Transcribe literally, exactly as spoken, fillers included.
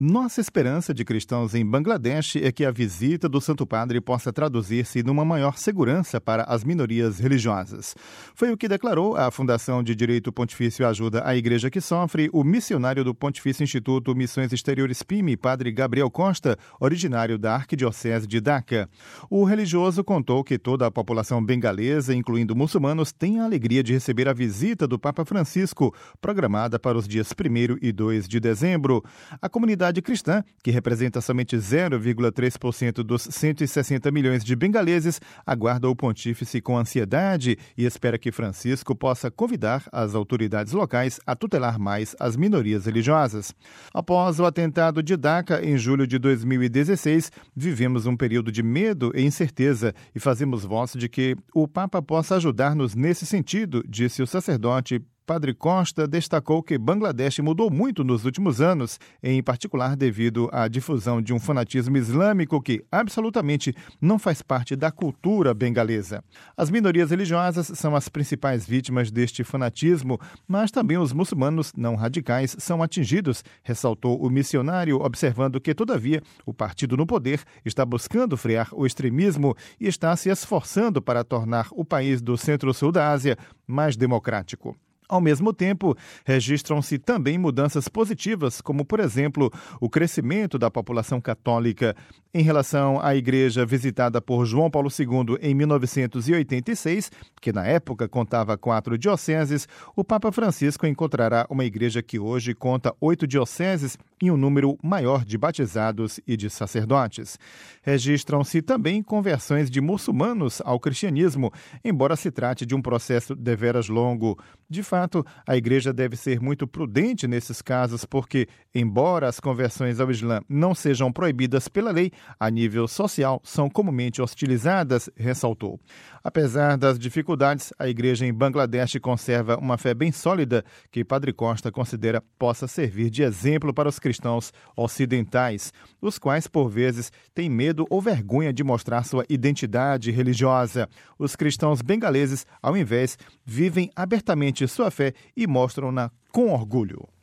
Nossa esperança de cristãos em Bangladesh é que a visita do Santo Padre possa traduzir-se numa maior segurança para as minorias religiosas. Foi o que declarou a Fundação de Direito Pontifício Ajuda à Igreja que Sofre o missionário do Pontifício Instituto Missões Exteriores P I M, Padre Gabriel Costa, originário da Arquidiocese de Dhaka. O religioso contou que toda a população bengalesa, incluindo muçulmanos, tem a alegria de receber a visita do Papa Francisco, programada para os dias primeiro e dois de dezembro. A comunidade cristã, que representa somente zero vírgula três por cento dos cento e sessenta milhões de bengaleses, aguarda o pontífice com ansiedade e espera que Francisco possa convidar as autoridades locais a tutelar mais as minorias religiosas. Após o atentado de Dhaka, em julho de dois mil e dezesseis, vivemos um período de medo e incerteza e fazemos voto de que o Papa possa ajudar-nos nesse sentido, disse o sacerdote. Padre Costa destacou que Bangladesh mudou muito nos últimos anos, em particular devido à difusão de um fanatismo islâmico que absolutamente não faz parte da cultura bengalesa. As minorias religiosas são as principais vítimas deste fanatismo, mas também os muçulmanos não radicais são atingidos, ressaltou o missionário, observando que, todavia, o partido no poder está buscando frear o extremismo e está se esforçando para tornar o país do centro-sul da Ásia mais democrático. Ao mesmo tempo, registram-se também mudanças positivas, como, por exemplo, o crescimento da população católica. Em relação à igreja visitada por João Paulo segundo em mil novecentos e oitenta e seis, que na época contava quatro dioceses, o Papa Francisco encontrará uma igreja que hoje conta oito dioceses e um número maior de batizados e de sacerdotes. Registram-se também conversões de muçulmanos ao cristianismo, embora se trate de um processo deveras longo. De fato, a igreja deve ser muito prudente nesses casos porque, embora as conversões ao Islã não sejam proibidas pela lei, a nível social são comumente hostilizadas, ressaltou. Apesar das dificuldades, a igreja em Bangladesh conserva uma fé bem sólida que Padre Costa considera possa servir de exemplo para os cristãos ocidentais, os quais, por vezes, têm medo ou vergonha de mostrar sua identidade religiosa. Os cristãos bengaleses, ao invés, vivem abertamente sua fé e mostram-na com orgulho.